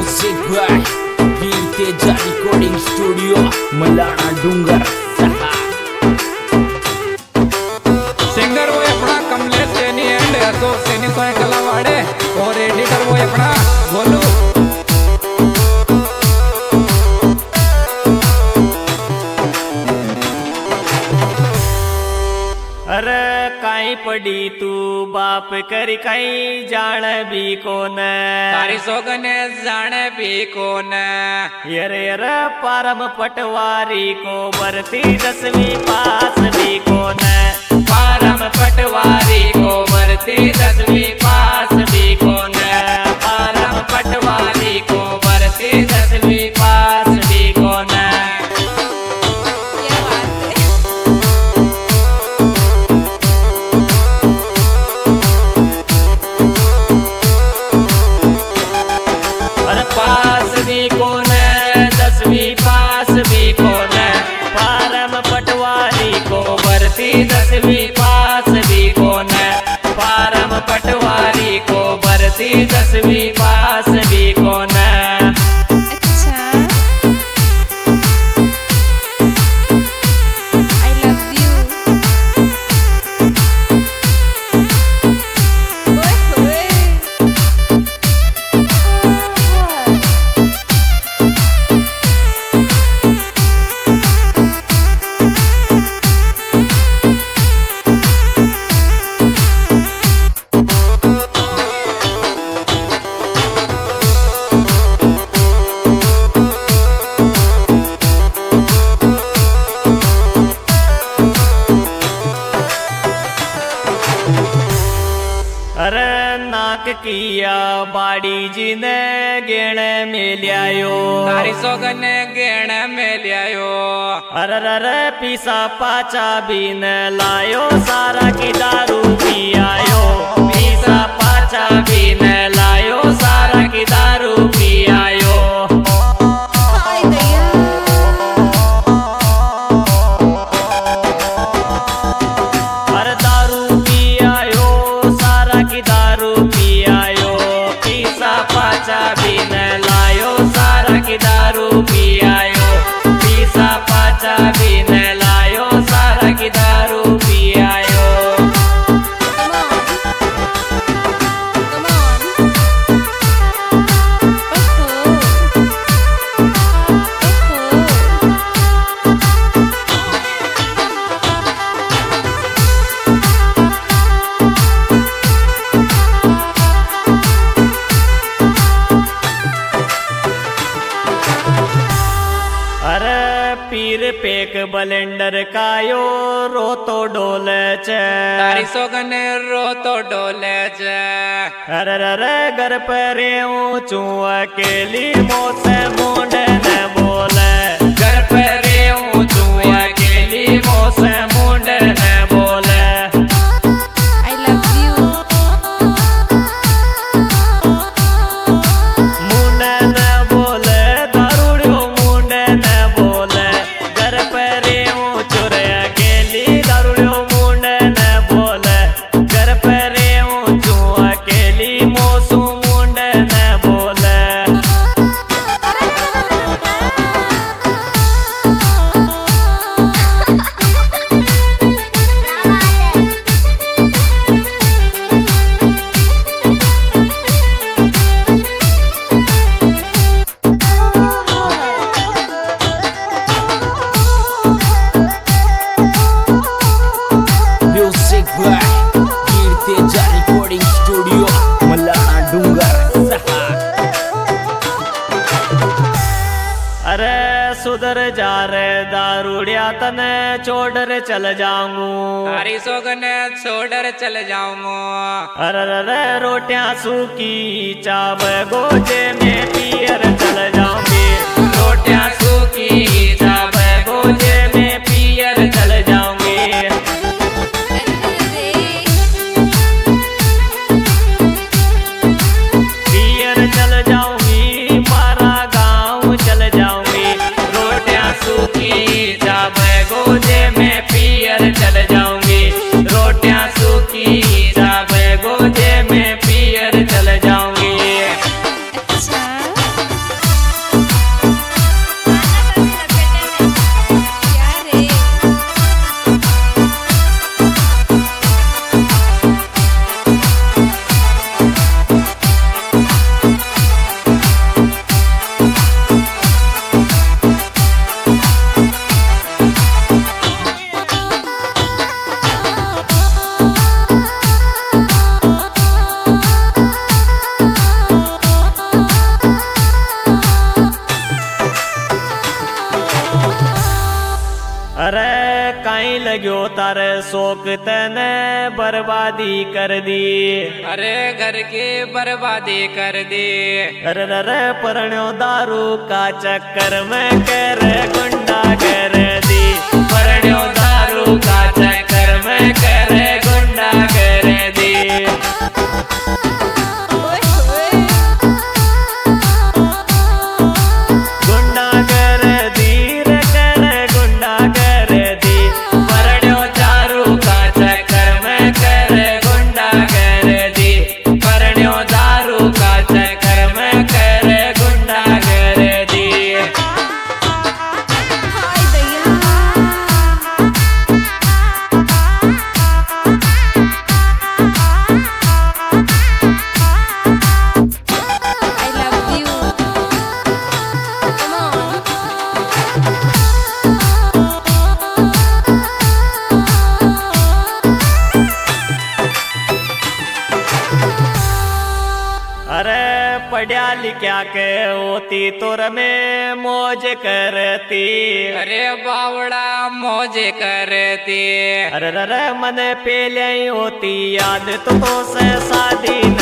Music by गिरतेजा recording studio Malana डूंगर सहा सिंगर वो अपना कमलेश सैनी एंड तो सैनी सोए कलावाड़े और एडिटर वो अपना गोलू। अरे काई पड़ी तू बाप करी काई जान भी कोन तारी सोगने जान भी कोन यरे यरे परम पटवारी को भर्ती 10वीं पास भी कोन परम पटवारी को भर्ती 10वीं पास भी कोन परम पटवारी को भर्ती 10वीं पास भी कोन। पास भी कौन 10वीं पास भी कौन परम पटवारी को भर्ती 10वीं पास भी कौन परम पटवारी को भर्ती 10वीं पास भी कौन। अरे नाक किया बाड़ी जी ने गेण में लियायो तारी सोगने गेण में लियायो। अरे पीसा पाचा भी न लायो सारा की दारू पी आयो पीसा पाचा भी न लायो सारा की दारू पी आयो। अरे दारू पी आयो सारा की दारू पी आयो पीसा पाचा भी न लायो सारा की दारू पी आयो पीसा पाचा भी न लायो सारा की दारू पी आयो। अरे पीर पेक बलेंडर कायो रो तो डोले चे तारी सोगने रो तो डोले चे। अरे घर पर ऊंचू अकेली मोसे मुंडे न बोले घर पर ऊंचू अकेली मोसे मुंडे न बोले। मुंडे न बोले दारूड़ियो मुंडे न बोले घर पर ऊंचू रे अकेली दारूड़ियो मुंडे न बोले घर पर ऊंचू अकेली मोसू मुंडे न बोले। म्युझिक बाय गिरतेजा रिकॉर्डिंग स्टुडिओ मलाणा डूंगर सहा। अरे सुधर जा रे दारूड़िया तने छोड़ चल जाऊंगू तारी सोगने छोड़ चल जाऊंगो। अरे रोटियां सूखी चाव गोजे में पियर चल जाऊंगी रोटियां सूखी चाव गोजे में पियर चल जाऊंगी। पियर चल जाऊंगी मारा गाँव चल जाऊंगी रोटियां सूखी चाव गोजे में पियर चल जाऊंगी रोटियां सूखी चाव गोजे में पियर चल जाऊंगी। गयो तारे शोक तने बर्बादी कर दी। अरे घर की बर्बादी कर दी। अरे रे परण्यो दारू का चक्कर में कर गुंडा कर दी। परण्यो दारू का चक्कर में कर गुंडा कर दी। गुंडा कर दी रे कर गुंडा कर दी। परण्यो दारू का चक्कर में कर गुंडा कर दी। परण्यो दारू का चक्कर में कर गुंडा कर दी। अरे पढ़िया लिखा के होती तोर में मौज करती। अरे बावड़ा मौज करती। अरे रे मन पहले ही होती याद तो से शादी